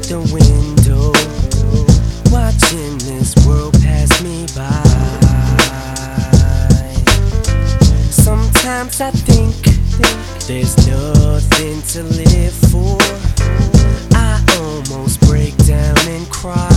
the window, watching this world pass me by. Sometimes I think there's nothing to live for. I almost break down and cry.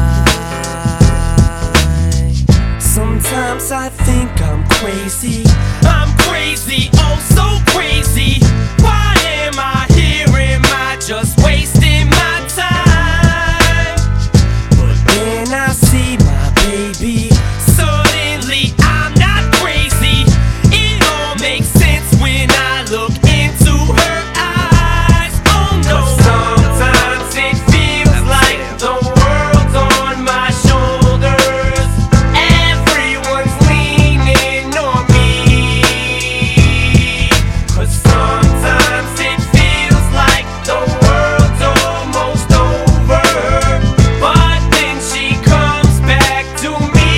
Sometimes I think I'm crazy. I'm crazy, oh so crazy. Why am I here? Am I just wasting my time? But then I see my baby. Suddenly I'm not crazy. It all makes sense when I look into her eyes. Oh no. Sometimes it feels like the world's on my shoulders. Everyone's leaning on me. 'Cause sometimes it feels like the world's almost over. But then she comes back to me.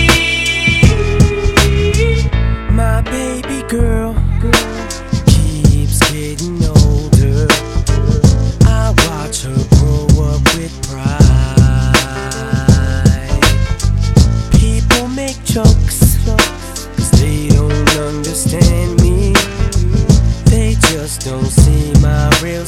My baby girl keeps getting older. I watch her grow up with pride. People make jokes 'cause they don't understand me. They just don't see my real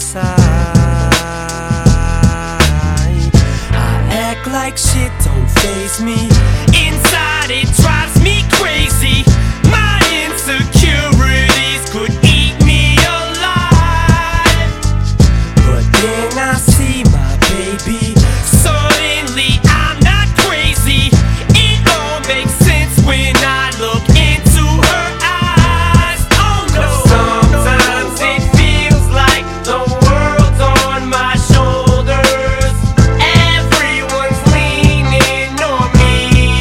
side. I act like shit don't faze me. Inside it drives me crazy. My insecurities could eat me alive. But then I see my baby. Suddenly I'm not crazy. It all makes sense when I look into her eyes. Oh no. Sometimes it feels like the world's on my shoulders. Everyone's leaning on me.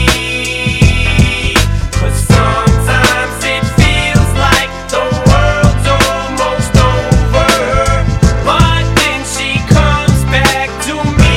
'Cause sometimes it feels like the world's almost over. But then she comes back to me.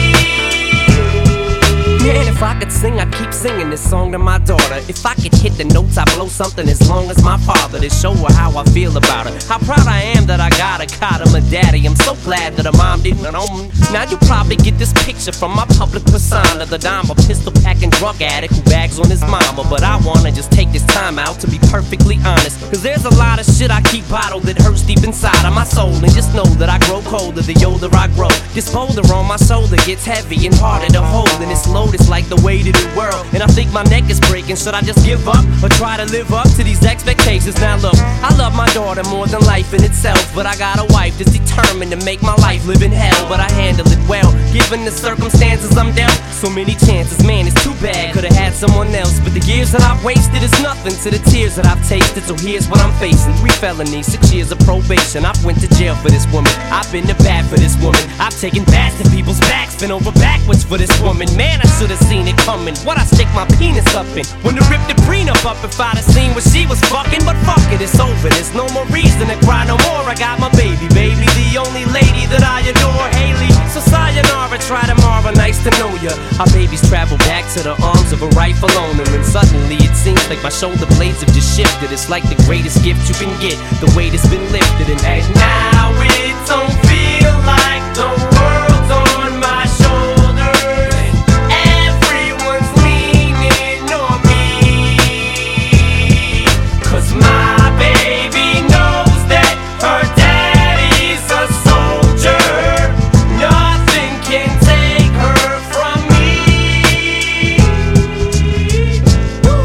Man, if I could sing, I'd keep singing this song to my daughter. If I could hit the notes, I'd blow something as long as my father, to show her how I feel about her. How proud I am that I got a cot of a daddy. I'm so glad that her mom didn't own me. Now you probably get this picture from my public persona, that I'm a pistol packing drug addict who bags on his mama. But I wanna just take this time out to be perfectly honest, 'cause there's a lot of shit I keep bottled that hurts deep inside of my soul. And just know that I grow colder the older I grow. This boulder on my shoulder gets heavy and harder to hold, and this load is like the weight of the world. And I think my neck is breaking. Should I just give up or try to live up to these expectations? Now look, I love my daughter more than life in itself, but I got a wife that's determined to make my life live in hell. But I handle it well, given the circumstances I'm dealt. So many chances, man, it's too bad. Could've had someone else, but the years that I've wasted is nothing to the tears that I've tasted. So here's what I'm facing: 3 felonies, 6 years of probation. I've went to jail for this woman. I've been to bat for this woman. I've taken bats to people's backs, been over backwards for this woman. Man, I should've seen it coming. What I stick my penis up in? When to rip the prenup up if I'd have seen what she was fucking. But fuck it, it's over. There's no more reason to cry no more. I got my baby, the only lady that I adore, Haley. So sayonara, try tomorrow, nice to know ya. Our babies travel back to the arms of a rightful owner, and suddenly it seems like my shoulder blades have just shifted. It's like the greatest gift you can get. The weight has been lifted, and now it don't feel like the world's on my shoulders. Everyone's leaning on me. 'Cause my baby knows that her daddy's a soldier. Nothing can take her from me. Woo.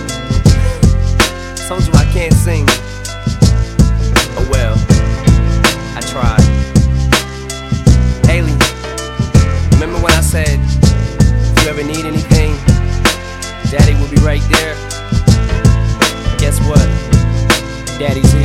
Told you I can't sing. Oh well, I tried. Haley, remember when I said, if you ever need anything, Daddy will be right there? Guess what? Daddy's here.